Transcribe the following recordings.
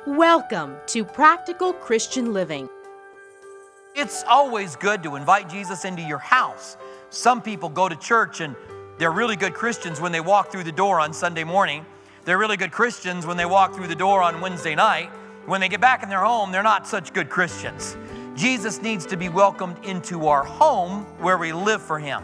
Welcome to Practical Christian Living. It's always good to invite Jesus into your house. Some people go to church and they're really good Christians when they walk through the door on Sunday morning. They're really good Christians when they walk through the door on Wednesday night. When they get back in their home, they're not such good Christians. Jesus needs to be welcomed into our home where we live for Him.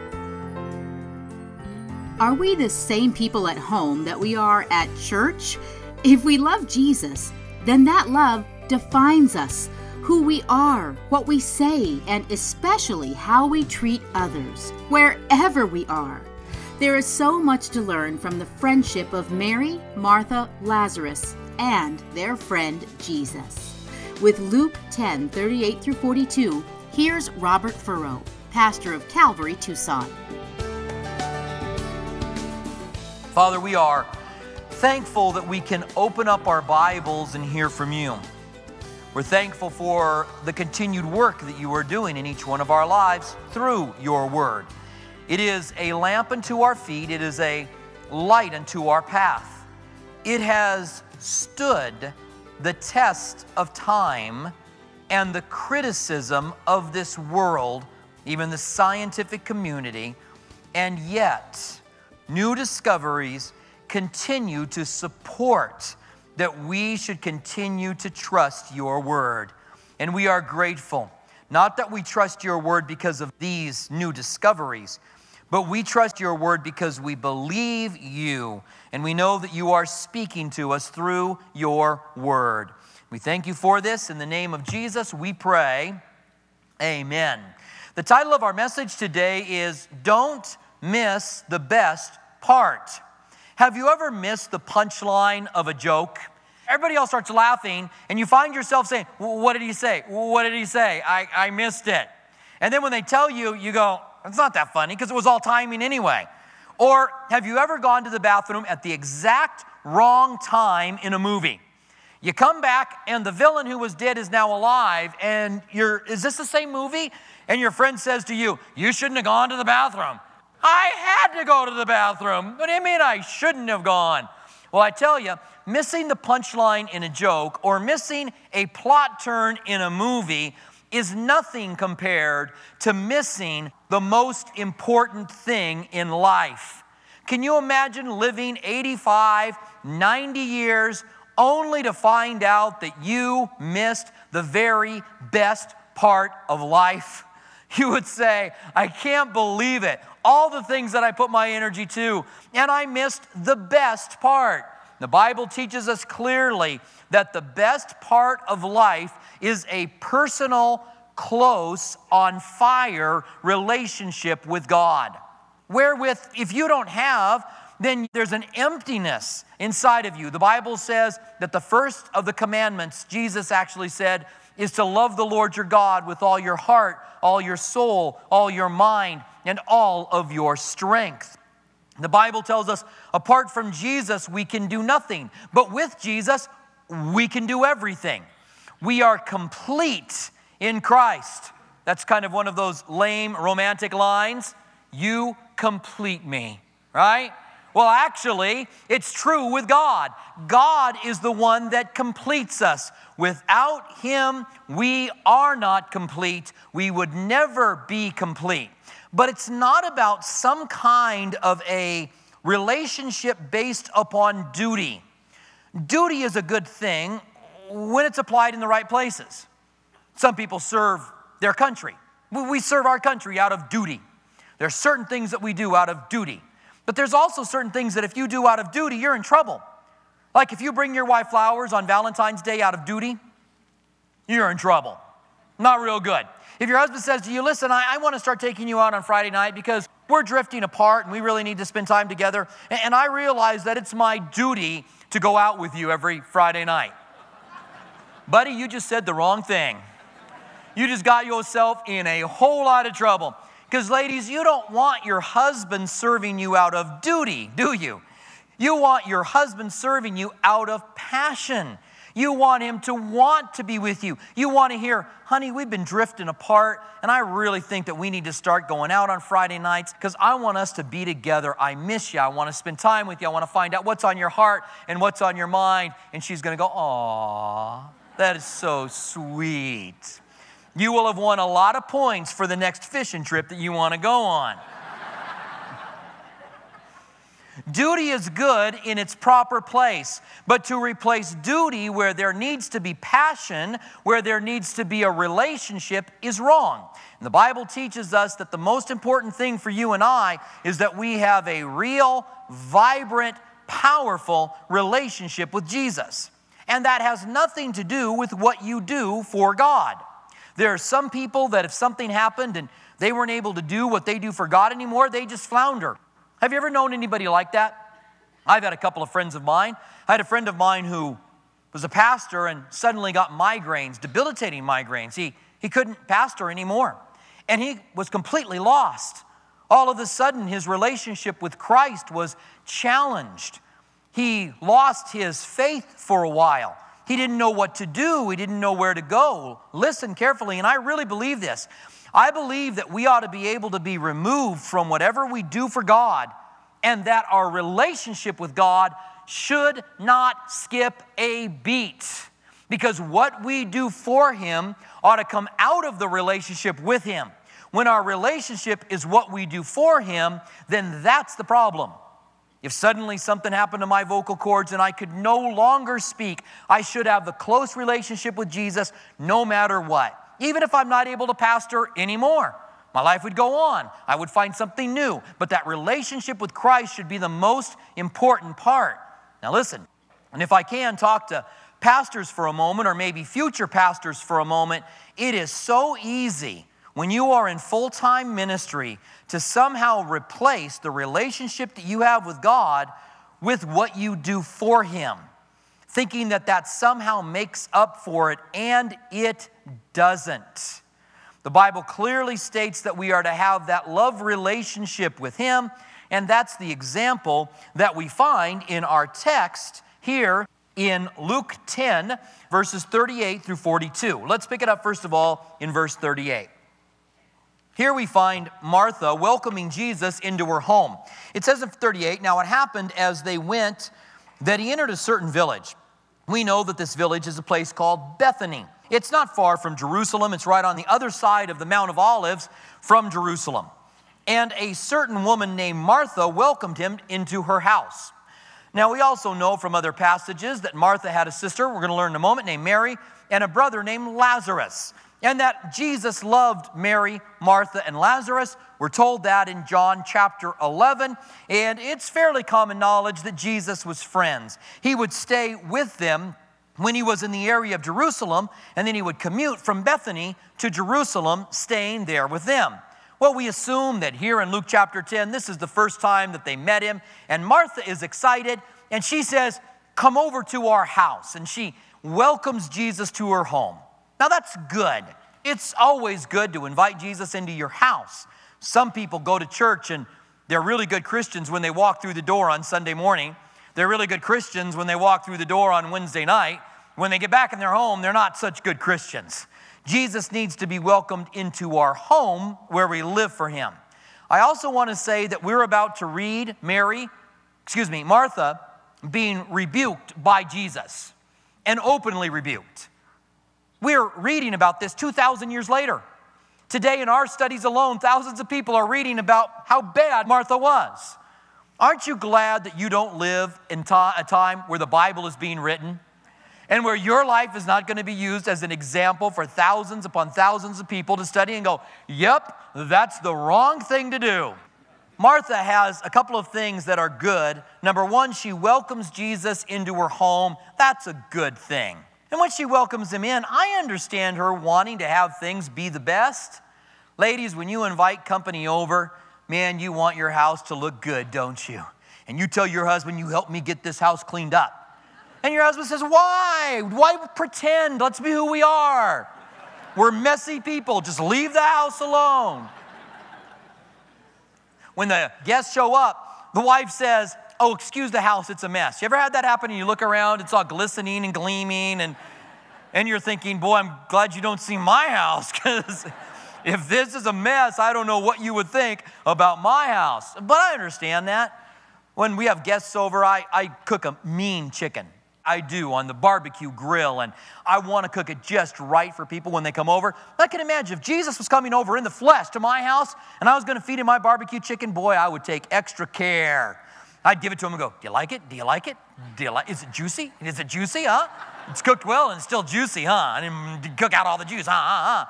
Are we the same people at home that we are at church? If we love Jesus, then that love defines us, who we are, what we say, and especially how we treat others, wherever we are. There is so much to learn from the friendship of Mary, Martha, Lazarus, and their friend Jesus. With Luke 10:38 through 42, here's Robert Furrow, pastor of Calvary, Tucson. Father, we are thankful that we can open up our Bibles and hear from You. We're thankful for the continued work that You are doing in each one of our lives through Your Word. It is a lamp unto our feet. It is a light unto our path. It has stood the test of time and the criticism of this world, even the scientific community, and yet new discoveries continue to support that we should continue to trust Your Word. And we are grateful. Not that we trust Your Word because of these new discoveries, but we trust Your Word because we believe You, and we know that You are speaking to us through Your Word. We thank You for this. In the name of Jesus, we pray. Amen. The title of our message today is Don't Miss the Best Part. Have you ever missed the punchline of a joke? Everybody else starts laughing, and you find yourself saying, what did he say? What did he say? I missed it. And then when they tell you, you go, it's not that funny because it was all timing anyway. Or have you ever gone to the bathroom at the exact wrong time in a movie? You come back, and the villain who was dead is now alive, and is this the same movie? And your friend says to you, you shouldn't have gone to the bathroom. I had to go to the bathroom. What do you mean I shouldn't have gone? Well, I tell you, missing the punchline in a joke or missing a plot turn in a movie is nothing compared to missing the most important thing in life. Can you imagine living 85, 90 years only to find out that you missed the very best part of life? You would say, I can't believe it. All the things that I put my energy to, and I missed the best part. The Bible teaches us clearly that the best part of life is a personal, close, on fire relationship with God. Wherewith, if you don't have, then there's an emptiness inside of you. The Bible says that the first of the commandments, Jesus actually said, is to love the Lord your God with all your heart, all your soul, all your mind, and all of your strength. The Bible tells us apart from Jesus, we can do nothing. But with Jesus, we can do everything. We are complete in Christ. That's kind of one of those lame romantic lines. You complete me, right? Well, actually, it's true with God. God is the one that completes us. Without Him, we are not complete. We would never be complete. But it's not about some kind of a relationship based upon duty. Duty is a good thing when it's applied in the right places. Some people serve their country. We serve our country out of duty. There are certain things that we do out of duty. But there's also certain things that if you do out of duty, you're in trouble. Like if you bring your wife flowers on Valentine's Day out of duty, you're in trouble. Not real good. If your husband says to you, listen, I want to start taking you out on Friday night because we're drifting apart and we really need to spend time together, and I realize that it's my duty to go out with you every Friday night. Buddy, you just said the wrong thing. You just got yourself in a whole lot of trouble. Because ladies, you don't want your husband serving you out of duty, do you? You want your husband serving you out of passion. You want him to want to be with you. You want to hear, honey, we've been drifting apart, and I really think that we need to start going out on Friday nights because I want us to be together. I miss you. I want to spend time with you. I want to find out what's on your heart and what's on your mind. And she's going to go, aw, that is so sweet. You will have won a lot of points for the next fishing trip that you want to go on. Duty is good in its proper place, but to replace duty where there needs to be passion, where there needs to be a relationship, is wrong. And the Bible teaches us that the most important thing for you and I is that we have a real, vibrant, powerful relationship with Jesus. And that has nothing to do with what you do for God. There are some people that if something happened and they weren't able to do what they do for God anymore, they just flounder. Have you ever known anybody like that? I've had a couple of friends of mine. I had a friend of mine who was a pastor and suddenly got migraines, debilitating migraines. He couldn't pastor anymore. And he was completely lost. All of a sudden, his relationship with Christ was challenged. He lost his faith for a while. He didn't know what to do. He didn't know where to go. Listen carefully, and I really believe this. I believe that we ought to be able to be removed from whatever we do for God, and that our relationship with God should not skip a beat. Because what we do for Him ought to come out of the relationship with Him. When our relationship is what we do for Him, then that's the problem. If suddenly something happened to my vocal cords and I could no longer speak, I should have the close relationship with Jesus no matter what. Even if I'm not able to pastor anymore, my life would go on. I would find something new. But that relationship with Christ should be the most important part. Now listen, and if I can talk to pastors for a moment, or maybe future pastors for a moment, it is so easy when you are in full-time ministry to somehow replace the relationship that you have with God with what you do for Him, thinking that that somehow makes up for it, and it doesn't. The Bible clearly states that we are to have that love relationship with Him, and that's the example that we find in our text here in Luke 10, verses 38 through 42. Let's pick it up first of all in verse 38. Here we find Martha welcoming Jesus into her home. It says in 38, now it happened as they went that he entered a certain village. We know that this village is a place called Bethany. It's not far from Jerusalem. It's right on the other side of the Mount of Olives from Jerusalem. And a certain woman named Martha welcomed him into her house. Now we also know from other passages that Martha had a sister, we're going to learn in a moment, named Mary, and a brother named Lazarus. And that Jesus loved Mary, Martha, and Lazarus. We're told that in John chapter 11. And it's fairly common knowledge that Jesus was friends. He would stay with them when he was in the area of Jerusalem, and then he would commute from Bethany to Jerusalem, staying there with them. Well, we assume that here in Luke chapter 10, this is the first time that they met him. And Martha is excited, and she says, come over to our house. And she welcomes Jesus to her home. Now that's good. It's always good to invite Jesus into your house. Some people go to church and they're really good Christians when they walk through the door on Sunday morning. They're really good Christians when they walk through the door on Wednesday night. When they get back in their home, they're not such good Christians. Jesus needs to be welcomed into our home where we live for Him. I also want to say that we're about to read Martha being rebuked by Jesus, and openly rebuked. We're reading about this 2,000 years later. Today in our studies alone, thousands of people are reading about how bad Martha was. Aren't you glad that you don't live in a time where the Bible is being written and where your life is not going to be used as an example for thousands upon thousands of people to study and go, yep, that's the wrong thing to do? Martha has a couple of things that are good. Number one, she welcomes Jesus into her home. That's a good thing. And when she welcomes him in, I understand her wanting to have things be the best. Ladies, when you invite company over, man, you want your house to look good, don't you? And you tell your husband, you help me get this house cleaned up. And your husband says, why? Why pretend? Let's be who we are. We're messy people. Just leave the house alone. When the guests show up, the wife says, oh, excuse the house, it's a mess. You ever had that happen and you look around, it's all glistening and gleaming, and you're thinking, boy, I'm glad you don't see my house, because if this is a mess, I don't know what you would think about my house. But I understand that. When we have guests over, I cook a mean chicken. I do, on the barbecue grill, and I want to cook it just right for people when they come over. I can imagine if Jesus was coming over in the flesh to my house and I was going to feed him my barbecue chicken, boy, I would take extra care. I'd give it to him and go, do you like it? Do you like it? Is it juicy? Is it juicy, huh? It's cooked well and it's still juicy, huh? I didn't cook out all the juice, huh?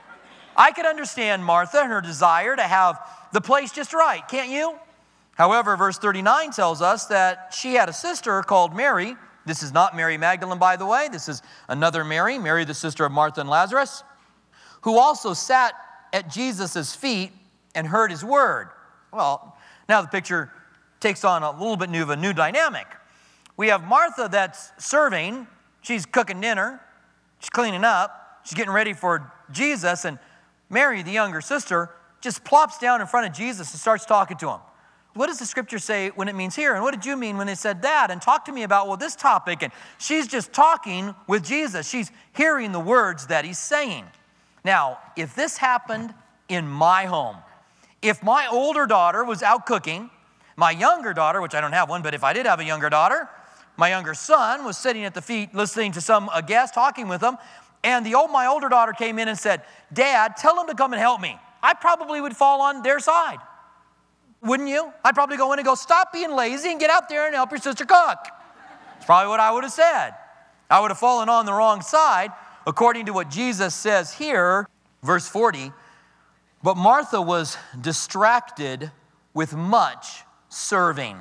I could understand Martha and her desire to have the place just right, can't you? However, verse 39 tells us that she had a sister called Mary. This is not Mary Magdalene, by the way. This is another Mary, Mary the sister of Martha and Lazarus, who also sat at Jesus' feet and heard his word. Well, now the picture takes on a little bit of a new dynamic. We have Martha that's serving. She's cooking dinner. She's cleaning up. She's getting ready for Jesus. And Mary, the younger sister, just plops down in front of Jesus and starts talking to him. What does the scripture say when it means here? And what did you mean when it said that? And talk to me about, well, this topic. And she's just talking with Jesus. She's hearing the words that he's saying. Now, if this happened in my home, if my older daughter was out cooking, my younger daughter, which I don't have one, but if I did have a younger daughter, my younger son was sitting at the feet listening to a guest talking with them, and my older daughter came in and said, Dad, tell him to come and help me. I probably would fall on their side. Wouldn't you? I'd probably go in and go, stop being lazy and get out there and help your sister cook. That's probably what I would have said. I would have fallen on the wrong side, according to what Jesus says here, verse 40. But Martha was distracted with much serving.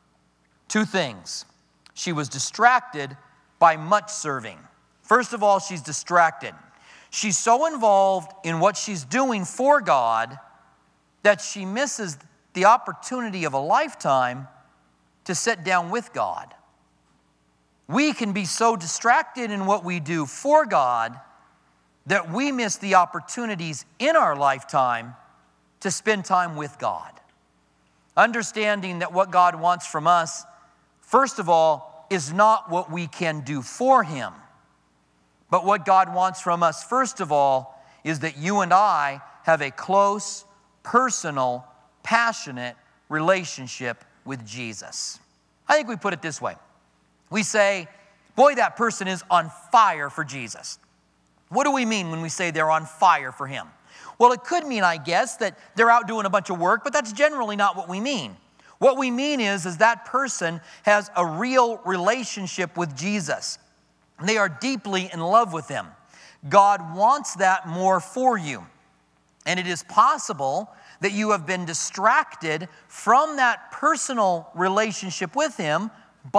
Two things. She was distracted by much serving. First of all, she's distracted. She's so involved in what she's doing for God that she misses the opportunity of a lifetime to sit down with God. We can be so distracted in what we do for God that we miss the opportunities in our lifetime to spend time with God. Understanding that what God wants from us, first of all, is not what we can do for him. But what God wants from us, first of all, is that you and I have a close, personal, passionate relationship with Jesus. I think we put it this way. We say, boy, that person is on fire for Jesus. What do we mean when we say they're on fire for him? Well, it could mean, I guess, that they're out doing a bunch of work, but that's generally not what we mean. What we mean is that person has a real relationship with Jesus. They are deeply in love with him. God wants that more for you. And it is possible that you have been distracted from that personal relationship with him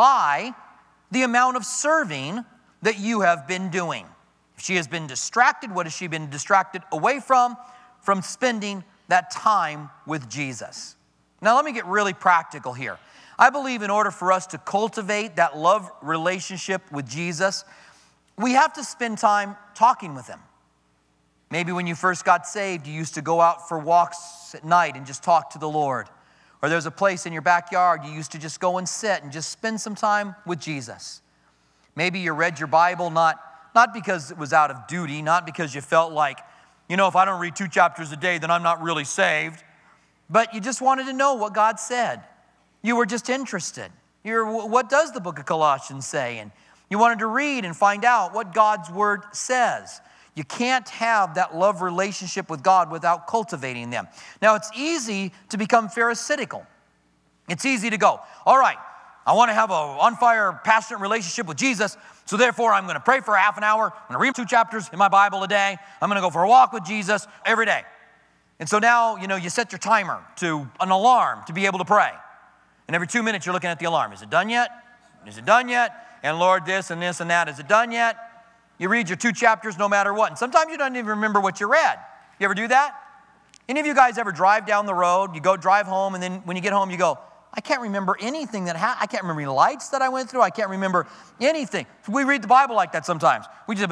by the amount of serving that you have been doing. If she has been distracted, what has she been distracted away from? From spending that time with Jesus. Now let me get really practical here. I believe in order for us to cultivate that love relationship with Jesus, we have to spend time talking with him. Maybe when you first got saved, you used to go out for walks at night and just talk to the Lord. Or there's a place in your backyard you used to just go and sit and just spend some time with Jesus. Maybe you read your Bible not because it was out of duty, not because you felt like, if I don't read 2 chapters a day, then I'm not really saved. But you just wanted to know what God said. You were just interested. What does the book of Colossians say? And you wanted to read and find out what God's word says. You can't have that love relationship with God without cultivating them. Now, it's easy to become pharisaical. It's easy to go, all right, I want to have an on-fire, passionate relationship with Jesus, so therefore I'm going to pray for half an hour, I'm going to read 2 chapters in my Bible a day, I'm going to go for a walk with Jesus every day. And so now, you set your timer to an alarm to be able to pray. And every 2 minutes you're looking at the alarm. Is it done yet? Is it done yet? And Lord, this and this and that. Is it done yet? You read your 2 chapters no matter what. And sometimes you don't even remember what you read. You ever do that? Any of you guys ever drive down the road, you go drive home, and then when you get home you go, I can't remember anything that happened. I can't remember any lights that I went through. I can't remember anything. We read the Bible like that sometimes. We just,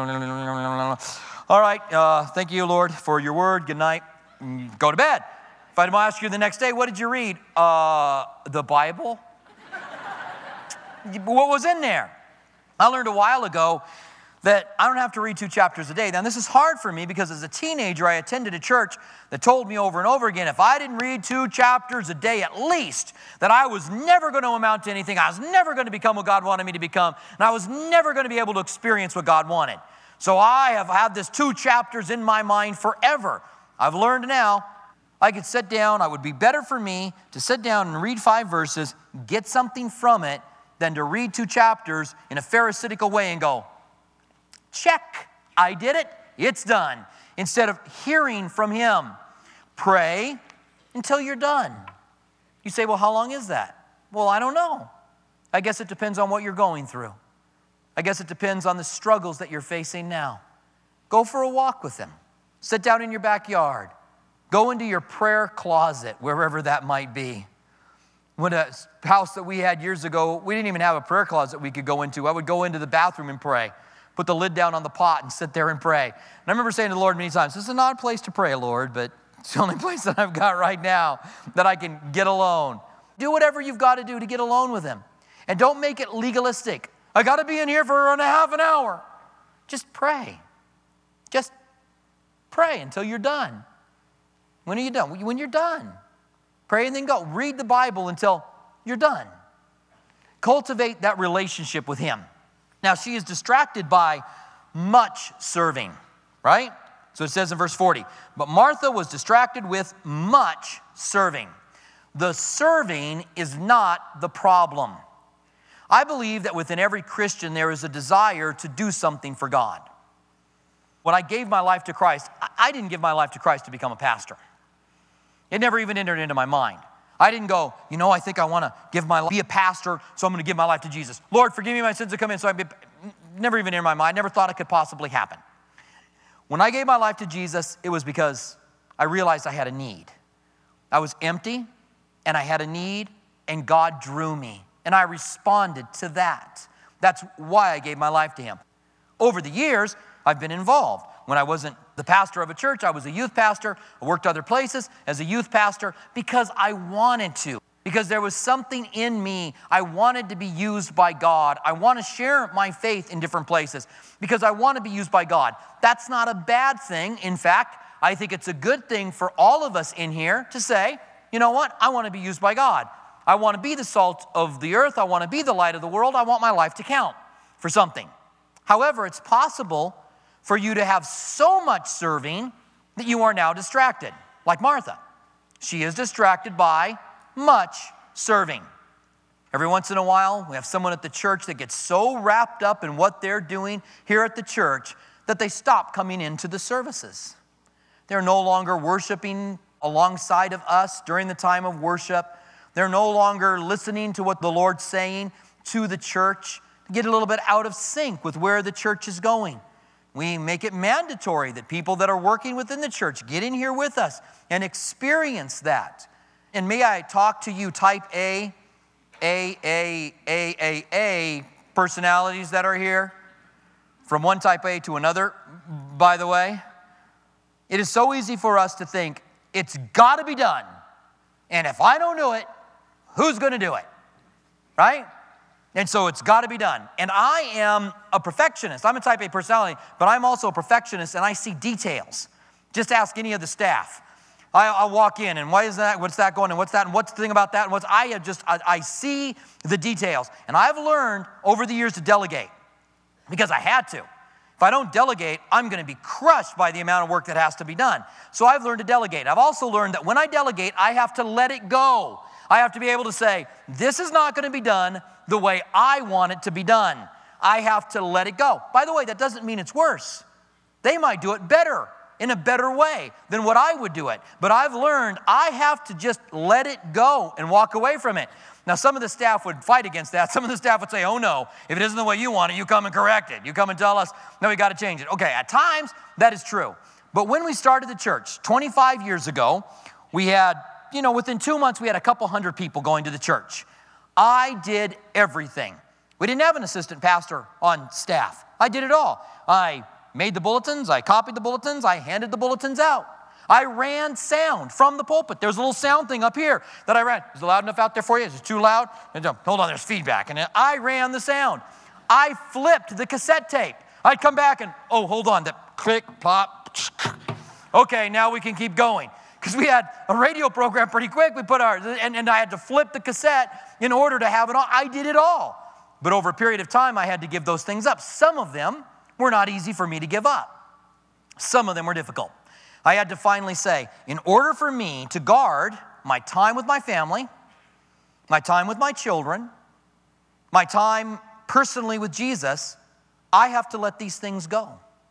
all right, thank you, Lord, for your word. Good night. Go to bed. If I'd ask you the next day, what did you read? The Bible? What was in there? I learned a while ago that I don't have to read 2 chapters a day. Now, this is hard for me because as a teenager, I attended a church that told me over and over again, if I didn't read 2 chapters a day at least, that I was never going to amount to anything. I was never going to become what God wanted me to become, and I was never going to be able to experience what God wanted. So I have had this 2 chapters in my mind forever. I've learned now, I could sit down, it would be better for me to sit down and read 5 verses, get something from it, than to read 2 chapters in a pharisaical way and go, check, I did it, it's done. Instead of hearing from him, pray until you're done. You say, well, how long is that? Well, I don't know. I guess it depends on what you're going through. I guess it depends on the struggles that you're facing now. Go for a walk with him. Sit down in your backyard. Go into your prayer closet, wherever that might be. When a house that we had years ago, we didn't even have a prayer closet we could go into. I would go into the bathroom and pray. Put the lid down on the pot and sit there and pray. And I remember saying to the Lord many times, this is an odd place to pray, Lord, but it's the only place that I've got right now that I can get alone. Do whatever you've got to do to get alone with him. And don't make it legalistic. I got to be in here for half an hour. Just pray. Just pray until you're done. When are you done? When you're done. Pray and then go. Read the Bible until you're done. Cultivate that relationship with him. Now, she is distracted by much serving, right? So it says in verse 40, but Martha was distracted with much serving. The serving is not the problem. I believe that within every Christian there is a desire to do something for God. When I gave my life to Christ, I didn't give my life to Christ to become a pastor. It never even entered into my mind. I didn't go, I think I want to be a pastor, so I'm going to give my life to Jesus. Lord, forgive me my sins that come in. So never even entered my mind. Never thought it could possibly happen. When I gave my life to Jesus, it was because I realized I had a need. I was empty, and I had a need, and God drew me, and I responded to that. That's why I gave my life to him. Over the years, I've been involved. When I wasn't the pastor of a church, I was a youth pastor. I worked other places as a youth pastor because I wanted to. Because there was something in me. I wanted to be used by God. I want to share my faith in different places because I want to be used by God. That's not a bad thing. In fact, I think it's a good thing for all of us in here to say, you know what? I want to be used by God. I want to be the salt of the earth. I want to be the light of the world. I want my life to count for something. However, it's possible for you to have so much serving that you are now distracted, like Martha. She is distracted by much serving. Every once in a while, we have someone at the church that gets so wrapped up in what they're doing here at the church that they stop coming into the services. They're no longer worshiping alongside of us during the time of worship. They're no longer listening to what the Lord's saying to the church. They get a little bit out of sync with where the church is going. We make it mandatory that people that are working within the church get in here with us and experience that. And may I talk to you type A personalities that are here, from one type A to another, by the way. It is so easy for us to think, it's got to be done. And if I don't do it, who's going to do it? Right? And so it's got to be done. And I am a perfectionist. I'm a type A personality, but I'm also a perfectionist, and I see details. Just ask any of the staff. I'll walk in, and why is that? What's that going, and what's that, and what's the thing about that, and I see the details. And I've learned over the years to delegate because I had to. If I don't delegate, I'm going to be crushed by the amount of work that has to be done. So I've learned to delegate. I've also learned that when I delegate, I have to let it go. I have to be able to say, this is not going to be done the way I want it to be done. I have to let it go. By the way, that doesn't mean it's worse. They might do it better, in a better way than what I would do it. But I've learned I have to just let it go and walk away from it. Now, some of the staff would fight against that. Some of the staff would say, oh no, if it isn't the way you want it, you come and correct it. You come and tell us, no, we got to change it. Okay, at times, that is true. But when we started the church 25 years ago, we had, within 2 months, we had a couple hundred people going to the church. I did everything. We didn't have an assistant pastor on staff. I did it all. I made the bulletins. I copied the bulletins. I handed the bulletins out. I ran sound from the pulpit. There's a little sound thing up here that I ran. Is it loud enough out there for you? Is it too loud? Hold on, there's feedback. And I ran the sound. I flipped the cassette tape. I'd come back and, oh, hold on, that click, plop. Okay, now we can keep going. Because we had a radio program pretty quick. We put and I had to flip the cassette in order to have it all. I did it all. But over a period of time, I had to give those things up. Some of them were not easy for me to give up. Some of them were difficult. I had to finally say, in order for me to guard my time with my family, my time with my children, my time personally with Jesus, I have to let these things go.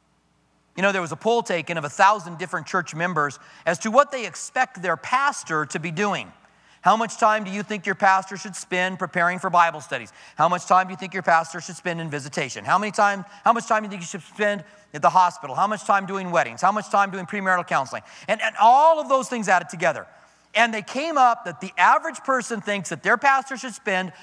You know, there was a poll taken of 1,000 different church members as to what they expect their pastor to be doing. How much time do you think your pastor should spend preparing for Bible studies? How much time do you think your pastor should spend in visitation? How much time do you think you should spend at the hospital? How much time doing weddings? How much time doing premarital counseling? And all of those things added together. And they came up that the average person thinks that their pastor should spend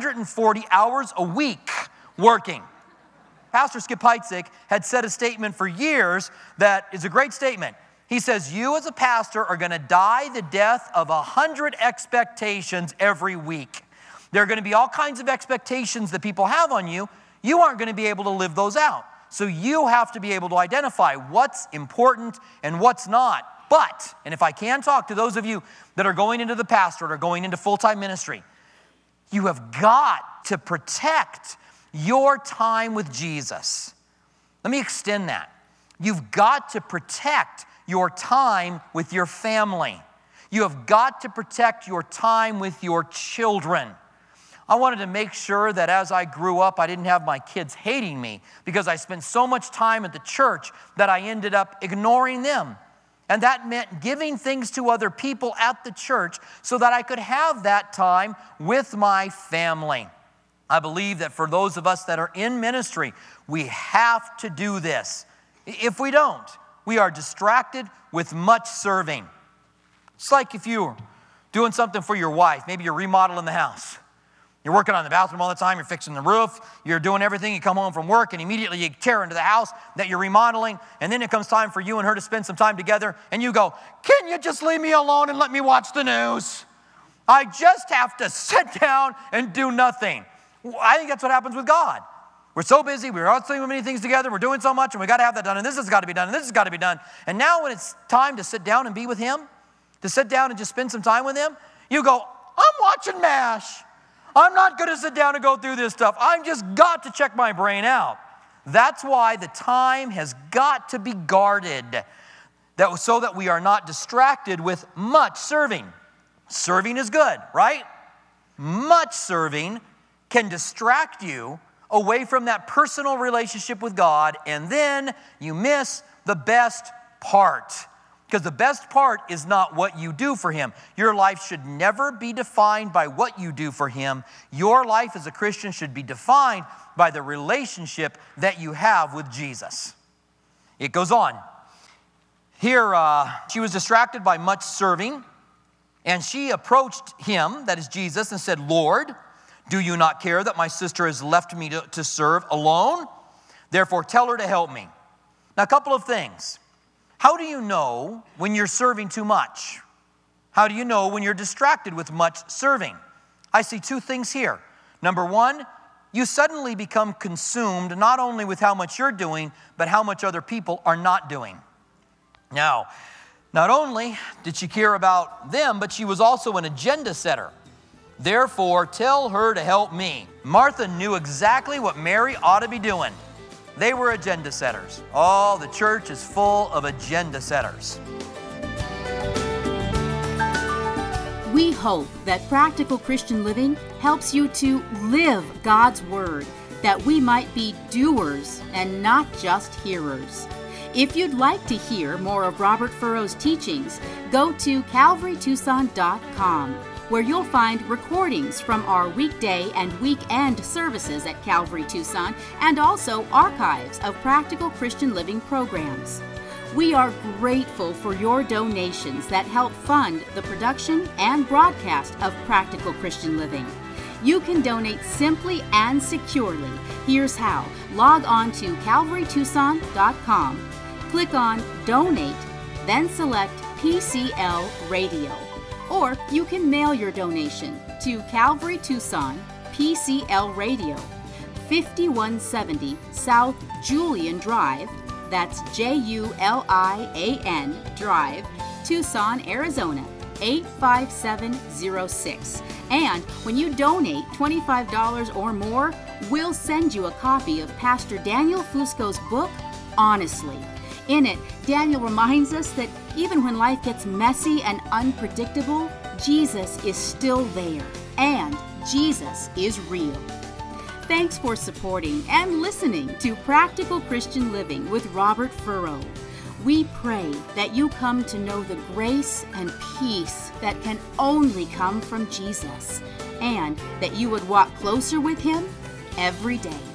140 hours a week working. Pastor Skip Heitzig had said a statement for years that is a great statement. He says, you as a pastor are going to die the death of 100 expectations every week. There are going to be all kinds of expectations that people have on you. You aren't going to be able to live those out. So you have to be able to identify what's important and what's not. But, and if I can talk to those of you that are going into the pastorate or going into full-time ministry, you have got to protect your time with Jesus. Let me extend that. You've got to protect your time with your family. You have got to protect your time with your children. I wanted to make sure that as I grew up, I didn't have my kids hating me because I spent so much time at the church that I ended up ignoring them. And that meant giving things to other people at the church so that I could have that time with my family. I believe that for those of us that are in ministry, we have to do this. If we don't, we are distracted with much serving. It's like if you're doing something for your wife. Maybe you're remodeling the house. You're working on the bathroom all the time. You're fixing the roof. You're doing everything. You come home from work and immediately you tear into the house that you're remodeling. And then it comes time for you and her to spend some time together. And you go, can you just leave me alone and let me watch the news? I just have to sit down and do nothing. I think that's what happens with God. We're so busy, we're all doing so many things together, we're doing so much, and we got to have that done, and this has got to be done, and this has got to be done. And now when it's time to sit down and be with Him, to sit down and just spend some time with Him, you go, I'm watching MASH. I'm not going to sit down and go through this stuff. I've just got to check my brain out. That's why the time has got to be guarded, so that we are not distracted with much serving. Serving is good, right? Much serving can distract you away from that personal relationship with God, and then you miss the best part. Because the best part is not what you do for Him. Your life should never be defined by what you do for Him. Your life as a Christian should be defined by the relationship that you have with Jesus. It goes on. Here, she was distracted by much serving, and she approached Him, that is Jesus, and said, Lord, do you not care that my sister has left me to serve alone? Therefore, tell her to help me. Now, a couple of things. How do you know when you're serving too much? How do you know when you're distracted with much serving? I see two things here. Number one, you suddenly become consumed not only with how much you're doing, but how much other people are not doing. Now, not only did she care about them, but she was also an agenda setter. Therefore, tell her to help me. Martha knew exactly what Mary ought to be doing. They were agenda setters. Oh, the church is full of agenda setters. We hope that Practical Christian Living helps you to live God's Word, that we might be doers and not just hearers. If you'd like to hear more of Robert Furrow's teachings, go to calvarytucson.com, where you'll find recordings from our weekday and weekend services at Calvary Tucson, and also archives of Practical Christian Living programs. We are grateful for your donations that help fund the production and broadcast of Practical Christian Living. You can donate simply and securely. Here's how. Log on to calvarytucson.com, click on Donate, then select PCL Radio. Or you can mail your donation to Calvary Tucson, PCL Radio, 5170 South Julian Drive, that's Julian Drive, Tucson, Arizona, 85706. And when you donate $25 or more, we'll send you a copy of Pastor Daniel Fusco's book, Honestly. In it, Daniel reminds us that even when life gets messy and unpredictable, Jesus is still there, and Jesus is real. Thanks for supporting and listening to Practical Christian Living with Robert Furrow. We pray that you come to know the grace and peace that can only come from Jesus, and that you would walk closer with Him every day.